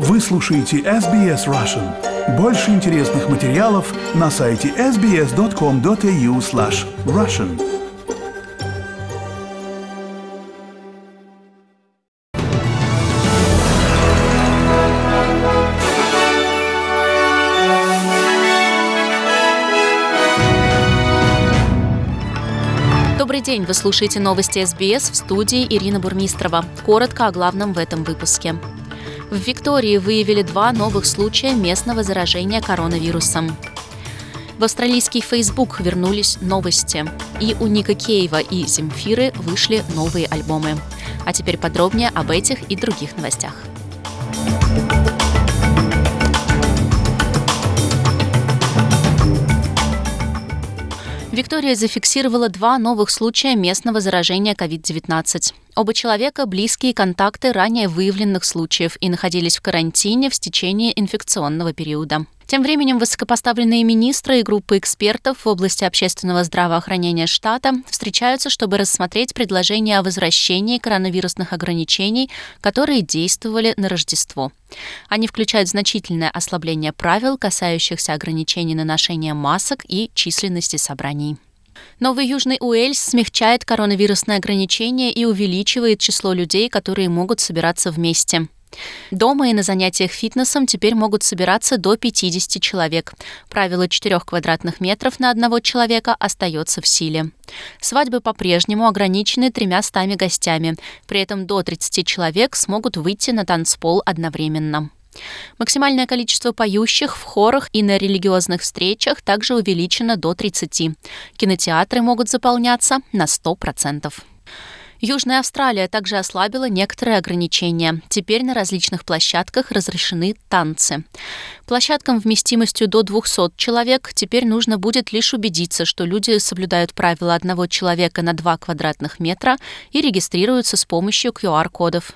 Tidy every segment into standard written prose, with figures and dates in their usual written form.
Вы слушаете SBS Russian. Больше интересных материалов на сайте sbs.com.au/russian. Добрый день, вы слушаете новости СБС, в студии Ирина Бурмистрова. Коротко о главном в этом выпуске. В Виктории выявили 2 новых случая местного заражения коронавирусом. В австралийский Facebook вернулись новости. И у Ника Кейва и Земфиры вышли новые альбомы. А теперь подробнее об этих и других новостях. Виктория зафиксировала 2 новых случая местного заражения COVID-19. Оба человека – близкие контакты ранее выявленных случаев и находились в карантине в течение инфекционного периода. Тем временем высокопоставленные министры и группы экспертов в области общественного здравоохранения штата встречаются, чтобы рассмотреть предложение о возвращении коронавирусных ограничений, которые действовали на Рождество. Они включают значительное ослабление правил, касающихся ограничений на ношение масок и численности собраний. Новый Южный Уэльс смягчает коронавирусные ограничения и увеличивает число людей, которые могут собираться вместе. Дома и на занятиях фитнесом теперь могут собираться до 50 человек. Правило 4 квадратных метров на одного человека остается в силе. Свадьбы по-прежнему ограничены 300 гостями. При этом до 30 человек смогут выйти на танцпол одновременно. Максимальное количество поющих в хорах и на религиозных встречах также увеличено до 30. Кинотеатры могут заполняться на 100%. Южная Австралия также ослабила некоторые ограничения. Теперь на различных площадках разрешены танцы. Площадкам вместимостью до 200 человек теперь нужно будет лишь убедиться, что люди соблюдают правила одного человека на 2 квадратных метра и регистрируются с помощью QR-кодов.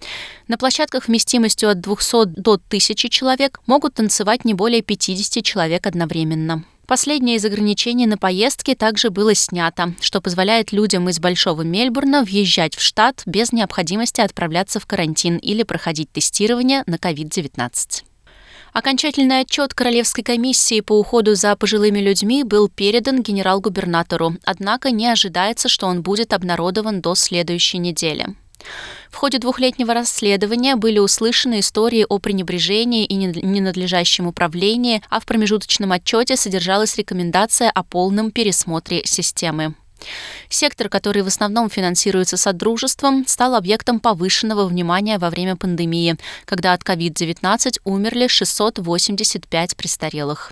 На площадках вместимостью от 200 до 1000 человек могут танцевать не более 50 человек одновременно. Последнее из ограничений на поездки также было снято, что позволяет людям из Большого Мельбурна въезжать в штат без необходимости отправляться в карантин или проходить тестирование на COVID-19. Окончательный отчет Королевской комиссии по уходу за пожилыми людьми был передан генерал-губернатору, однако не ожидается, что он будет обнародован до следующей недели. В ходе 2-летнего расследования были услышаны истории о пренебрежении и ненадлежащем управлении, а в промежуточном отчете содержалась рекомендация о полном пересмотре системы. Сектор, который в основном финансируется Содружеством, стал объектом повышенного внимания во время пандемии, когда от COVID-19 умерли 685 престарелых.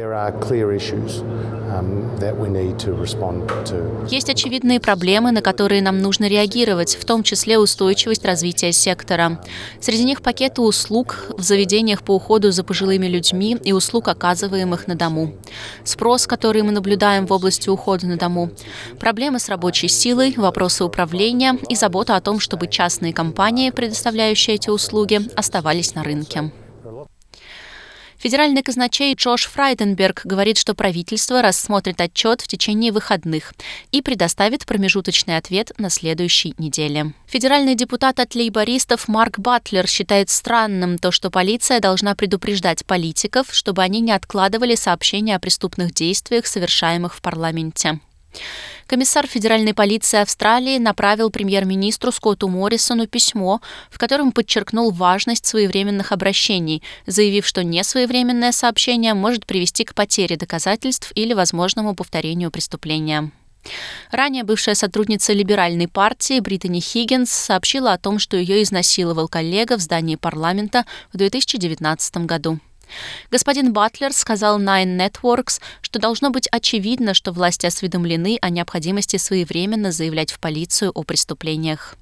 Есть очевидные проблемы, на которые нам нужно реагировать, в том числе устойчивость развития сектора. Среди них пакеты услуг в заведениях по уходу за пожилыми людьми и услуг, оказываемых на дому. Спрос, который мы наблюдаем в области ухода на дому. Проблемы с рабочей силой, вопросы управления и забота о том, чтобы частные компании, предоставляющие эти услуги, оставались на рынке. Федеральный казначей Джош Фрайденберг говорит, что правительство рассмотрит отчет в течение выходных и предоставит промежуточный ответ на следующей неделе. Федеральный депутат от лейбористов Марк Батлер считает странным то, что полиция должна предупреждать политиков, чтобы они не откладывали сообщения о преступных действиях, совершаемых в парламенте. Комиссар федеральной полиции Австралии направил премьер-министру Скотту Моррисону письмо, в котором подчеркнул важность своевременных обращений, заявив, что несвоевременное сообщение может привести к потере доказательств или возможному повторению преступления. Ранее бывшая сотрудница либеральной партии Британи Хиггинс сообщила о том, что ее изнасиловал коллега в здании парламента в 2019 году. Господин Батлер сказал Nine Networks, что должно быть очевидно, что власти осведомлены о необходимости своевременно заявлять в полицию о преступлениях.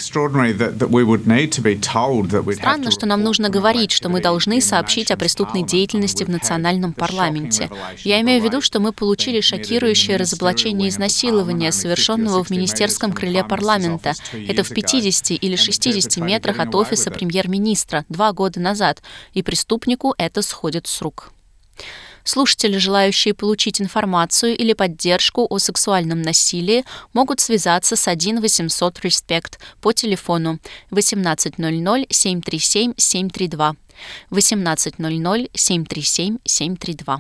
Странно, что нам нужно говорить, что мы должны сообщить о преступной деятельности в национальном парламенте. Я имею в виду, что мы получили шокирующее разоблачение изнасилования, совершенного в министерском крыле парламента. Это в 50 или 60 метрах от офиса премьер-министра 2 года назад, и преступнику это сходит с рук. Слушатели, желающие получить информацию или поддержку о сексуальном насилии, могут связаться с 1-800-RESPECT по телефону 1800-737-732. 1800-737-732.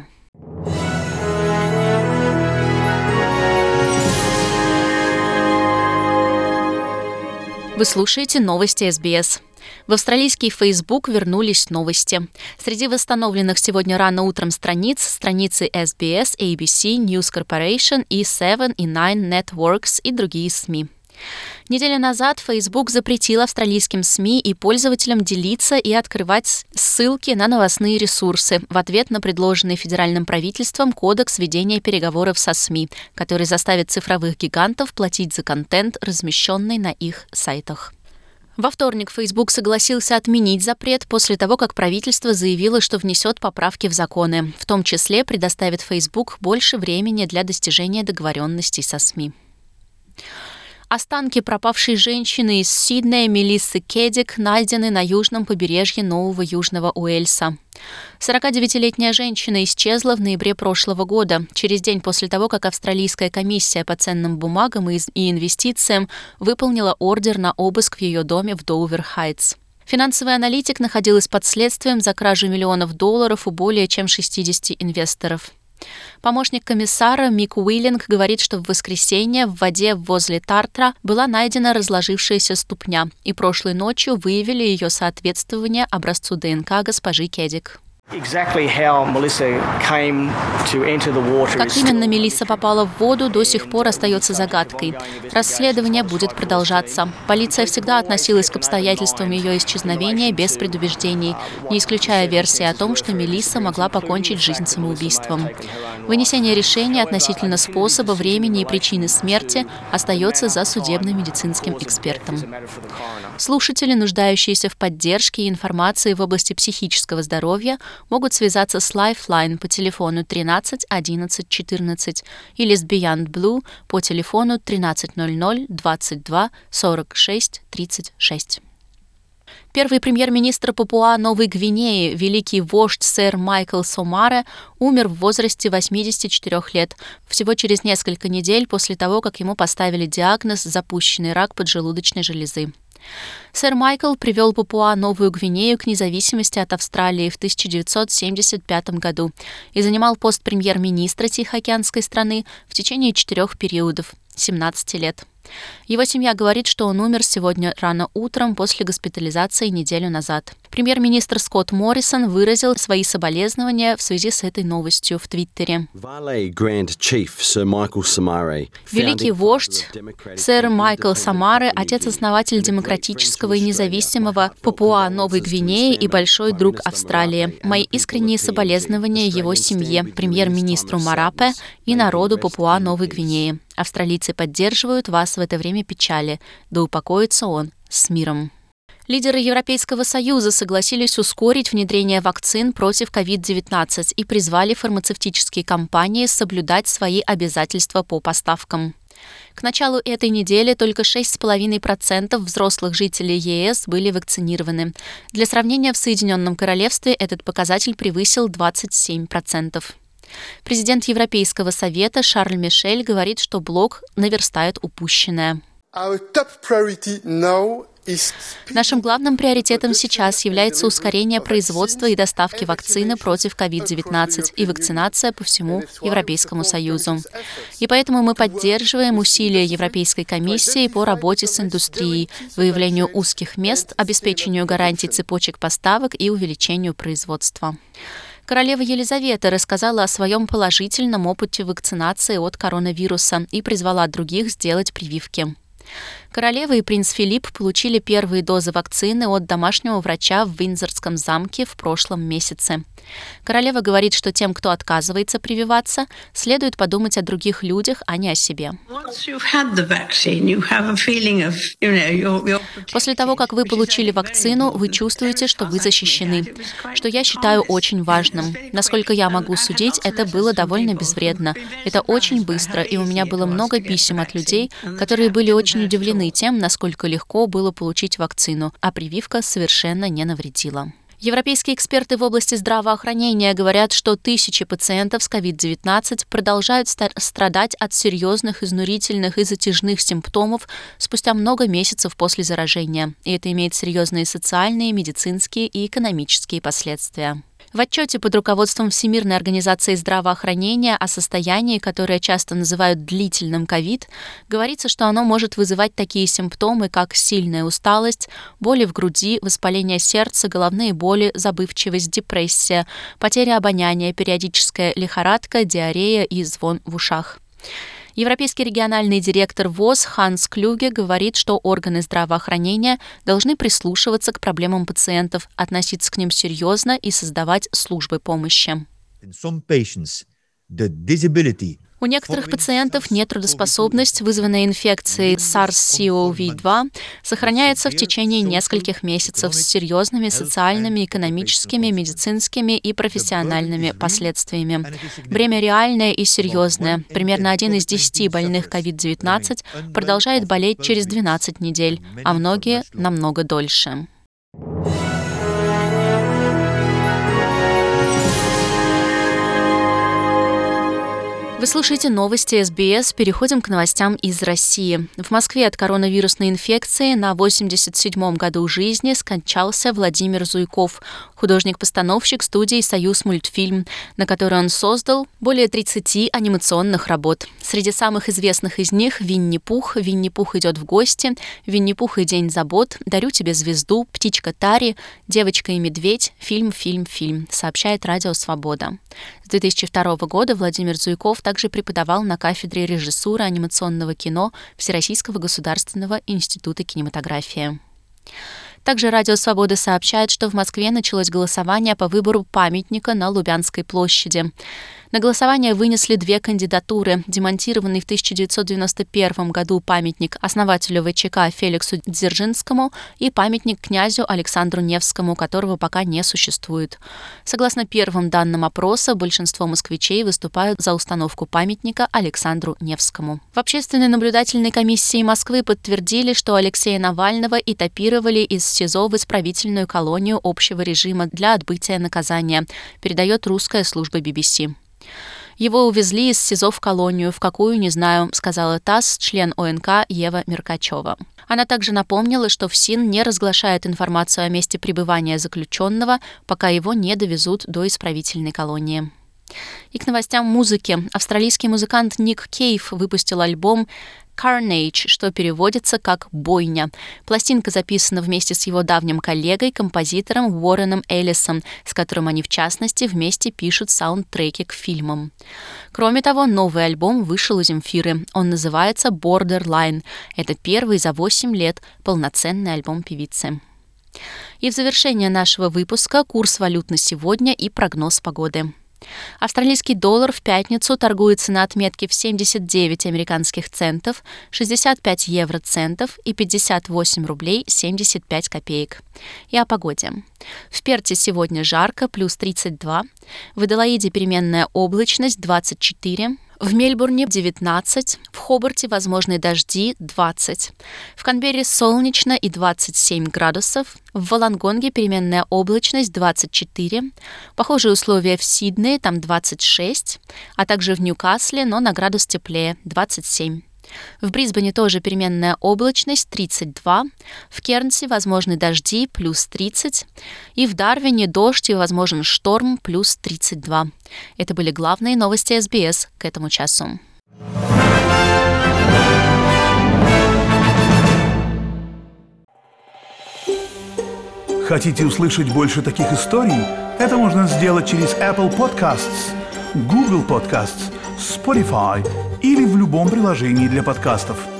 Вы слушаете новости СБС. В австралийский Facebook вернулись новости. Среди восстановленных сегодня рано утром страницы SBS, ABC, News Corporation и 7 и 9 Networks и другие СМИ. Неделю назад Facebook запретил австралийским СМИ и пользователям делиться и открывать ссылки на новостные ресурсы в ответ на предложенный федеральным правительством кодекс ведения переговоров со СМИ, который заставит цифровых гигантов платить за контент, размещенный на их сайтах. Во вторник Facebook согласился отменить запрет после того, как правительство заявило, что внесет поправки в законы, в том числе предоставит Facebook больше времени для достижения договоренностей со СМИ. Останки пропавшей женщины из Сиднея Мелиссы Кедик найдены на южном побережье Нового Южного Уэльса. 49-летняя женщина исчезла в ноябре прошлого года, через день после того, как Австралийская комиссия по ценным бумагам и инвестициям выполнила ордер на обыск в ее доме в Доувер-Хайтс. Финансовый аналитик находилась под следствием за кражу миллионов долларов у более чем 60 инвесторов. Помощник комиссара Мик Уиллинг говорит, что в воскресенье в воде возле Тартра была найдена разложившаяся ступня, и прошлой ночью выявили ее соответствование образцу ДНК госпожи Кедик. Как именно Мелисса попала в воду, до сих пор остается загадкой. Расследование будет продолжаться. Полиция всегда относилась к обстоятельствам ее исчезновения без предубеждений, не исключая версии о том, что Мелисса могла покончить жизнь самоубийством. Вынесение решения относительно способа, времени и причины смерти остается за судебно-медицинским экспертом. Слушатели, нуждающиеся в поддержке и информации в области психического здоровья, могут связаться с Lifeline по телефону 13 11 14 или с Beyond Blue по телефону 1300 22 46 36. Первый премьер-министр Папуа-Новой Гвинеи, великий вождь сэр Майкл Сомаре, умер в возрасте 84 лет, всего через несколько недель после того, как ему поставили диагноз «запущенный рак поджелудочной железы». Сэр Майкл привел Папуа-Новую Гвинею к независимости от Австралии в 1975 году и занимал пост премьер-министра Тихоокеанской страны в течение 4 периодов – 17 лет. Его семья говорит, что он умер сегодня рано утром после госпитализации неделю назад. Премьер-министр Скотт Моррисон выразил свои соболезнования в связи с этой новостью в Твиттере. Великий вождь сэр Майкл Сомаре, отец-основатель демократического и независимого Папуа-Новой Гвинеи и большой друг Австралии. Мои искренние соболезнования его семье, премьер-министру Марапе и народу Папуа-Новой Гвинеи. Австралийцы поддерживают вас в это время печали. Да упокоится он с миром. Лидеры Европейского Союза согласились ускорить внедрение вакцин против COVID-19 и призвали фармацевтические компании соблюдать свои обязательства по поставкам. К началу этой недели только 6,5% взрослых жителей ЕС были вакцинированы. Для сравнения, в Соединенном Королевстве этот показатель превысил 27%. Президент Европейского совета Шарль Мишель говорит, что блок наверстает упущенное. Нашим главным приоритетом сейчас является ускорение производства и доставки вакцины против COVID-19 и вакцинация по всему Европейскому Союзу. И поэтому мы поддерживаем усилия Европейской комиссии по работе с индустрией, выявлению узких мест, обеспечению гарантий цепочек поставок и увеличению производства. Королева Елизавета рассказала о своем положительном опыте вакцинации от коронавируса и призвала других сделать прививки. Королева и принц Филипп получили первые дозы вакцины от домашнего врача в Виндзорском замке в прошлом месяце. Королева говорит, что тем, кто отказывается прививаться, следует подумать о других людях, а не о себе. После того, как вы получили вакцину, вы чувствуете, что вы защищены, что я считаю очень важным. Насколько я могу судить, это было довольно безвредно. Это очень быстро, и у меня было много писем от людей, которые были очень удивлены тем, насколько легко было получить вакцину, а прививка совершенно не навредила. Европейские эксперты в области здравоохранения говорят, что тысячи пациентов с COVID-19 продолжают страдать от серьезных, изнурительных и затяжных симптомов спустя много месяцев после заражения. И это имеет серьезные социальные, медицинские и экономические последствия. В отчете под руководством Всемирной организации здравоохранения о состоянии, которое часто называют длительным ковид, говорится, что оно может вызывать такие симптомы, как сильная усталость, боли в груди, воспаление сердца, головные боли, забывчивость, депрессия, потеря обоняния, периодическая лихорадка, диарея и звон в ушах. Европейский региональный директор ВОЗ Ханс Клюге говорит, что органы здравоохранения должны прислушиваться к проблемам пациентов, относиться к ним серьезно и создавать службы помощи. У некоторых пациентов нетрудоспособность, вызванная инфекцией SARS-CoV-2, сохраняется в течение нескольких месяцев с серьезными социальными, экономическими, медицинскими и профессиональными последствиями. Бремя реальное и серьезное. Примерно 1 из 10 больных COVID-19 продолжает болеть через 12 недель, а многие намного дольше. Вы слушаете новости СБС. Переходим к новостям из России. В Москве от коронавирусной инфекции на 87-м году жизни скончался Владимир Зуйков, художник-постановщик студии «Союзмультфильм», на которой он создал более 30 анимационных работ. Среди самых известных из них «Винни-Пух», «Винни-Пух идет в гости», «Винни-Пух и день забот», «Дарю тебе звезду», «Птичка Тари», «Девочка и медведь», «Фильм», сообщает Радио Свобода. С 2002 года Владимир Зуйков также преподавал на кафедре режиссуры анимационного кино Всероссийского государственного института кинематографии. Также Радио Свобода сообщает, что в Москве началось голосование по выбору памятника на Лубянской площади. На голосование вынесли 2 кандидатуры: демонтированный в 1991 году памятник основателю ВЧК Феликсу Дзержинскому и памятник князю Александру Невскому, которого пока не существует. Согласно первым данным опроса, большинство москвичей выступают за установку памятника Александру Невскому. В Общественной наблюдательной комиссии Москвы подтвердили, что Алексея Навального этапировали из СИЗО в исправительную колонию общего режима для отбытия наказания, передает русская служба BBC. Его увезли из СИЗО в колонию, в какую, не знаю, сказала ТАСС член ОНК Ева Меркачева. Она также напомнила, что ФСИН не разглашает информацию о месте пребывания заключенного, пока его не довезут до исправительной колонии. И к новостям музыки. Австралийский музыкант Ник Кейв выпустил альбом Carnage, что переводится как «бойня». Пластинка записана вместе с его давним коллегой, композитором Уорреном Эллисом, с которым они, в частности, вместе пишут саундтреки к фильмам. Кроме того, новый альбом вышел у Земфиры. Он называется «Borderline». Это первый за 8 лет полноценный альбом певицы. И в завершение нашего выпуска курс валют на сегодня и прогноз погоды. Австралийский доллар в пятницу торгуется на отметке в 79 американских центов, 65 евроцентов и 58 рублей 75 копеек. И о погоде. В Перте сегодня жарко, плюс 32, в Аделаиде переменная облачность 24, в Мельбурне 19, в Хобарте возможны дожди 20, в Канберре солнечно и 27 градусов, в Волонгонге переменная облачность 24, похожие условия в Сиднее, там 26, а также в Ньюкасле, но на градус теплее 27. В Брисбене тоже переменная облачность 32, в Кернсе возможны дожди плюс 30, и в Дарвине дождь и возможен шторм плюс 32. Это были главные новости СБС к этому часу. Хотите услышать больше таких историй? Это можно сделать через Apple Podcasts, Google Podcasts, Spotify или в любом приложении для подкастов.